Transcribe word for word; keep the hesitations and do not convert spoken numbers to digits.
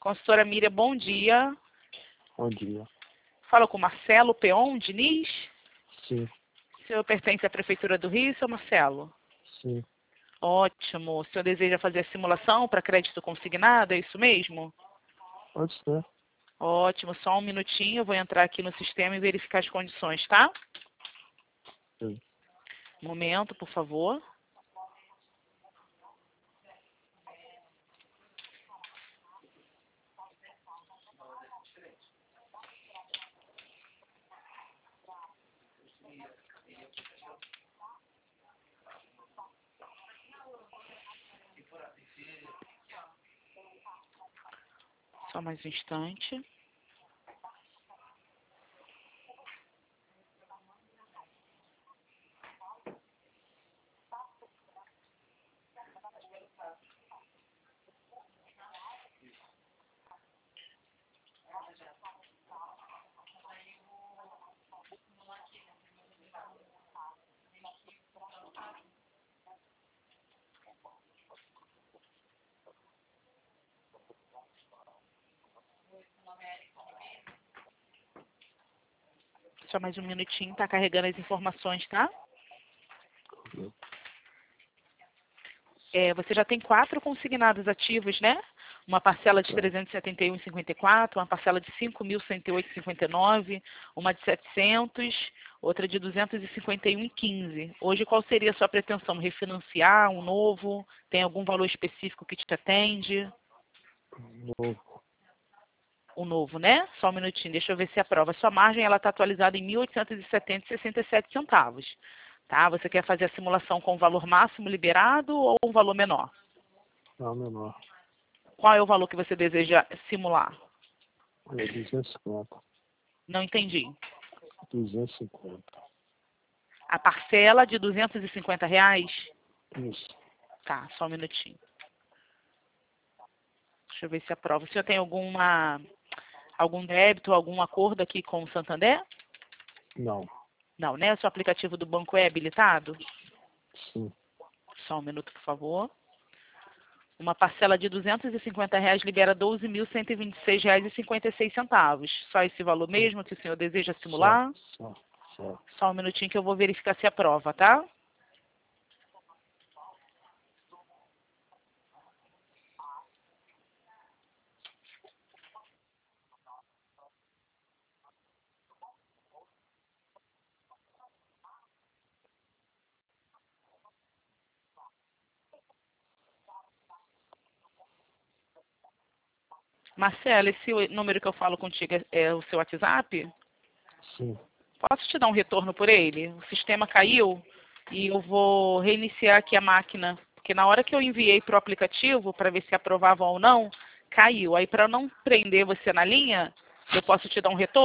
Consultora Miriam, bom dia. Bom dia. Fala com Marcelo Peon Diniz. Sim, O senhor pertence à Prefeitura do Rio, seu Marcelo? sim. Ótimo. O senhor deseja fazer a simulação para crédito consignado, é isso mesmo? Pode ser. Ótimo. Só um minutinho, eu vou entrar aqui no sistema e verificar as condições, tá? Sim. Momento, por favor. Só mais um instante. Só mais um minutinho, tá carregando as informações, tá? É, você já tem quatro consignados ativos, né? Uma parcela de trezentos e setenta e um vírgula cinquenta e quatro, uma parcela de cinco mil cento e oito vírgula cinquenta e nove, uma de setecentos, outra de duzentos e cinquenta e um vírgula quinze. Hoje, qual seria a sua pretensão? Refinanciar um novo? Tem algum valor específico que te atende? Novo. O novo, né? Só um minutinho, deixa eu ver se aprova. Sua margem ela está atualizada em mil oitocentos e setenta vírgula sessenta e sete centavos. Tá? Você quer fazer a simulação com o valor máximo liberado ou um valor menor? Não, menor. Qual é o valor que você deseja simular? É duzentos e cinquenta. Não entendi. duzentos e cinquenta. A parcela de duzentos e cinquenta reais? Isso. Tá, só um minutinho. Deixa eu ver se aprova. O senhor tem alguma, algum débito, algum acordo aqui com o Santander? Não. Não, né? O seu aplicativo do banco é habilitado? Sim. Só um minuto, por favor. Uma parcela de duzentos e cinquenta reais libera doze mil cento e vinte e seis reais e cinquenta e seis centavos. Só esse valor mesmo que o senhor deseja simular? Só, só, só. Só um minutinho que eu vou verificar se aprova, tá? Marcelo, esse número que eu falo contigo é, é o seu WhatsApp? Sim. Posso te dar um retorno por ele? O sistema caiu e eu vou reiniciar aqui a máquina. Porque na hora que eu enviei para o aplicativo, para ver se aprovava ou não, caiu. Aí, para não prender você na linha, eu posso te dar um retorno?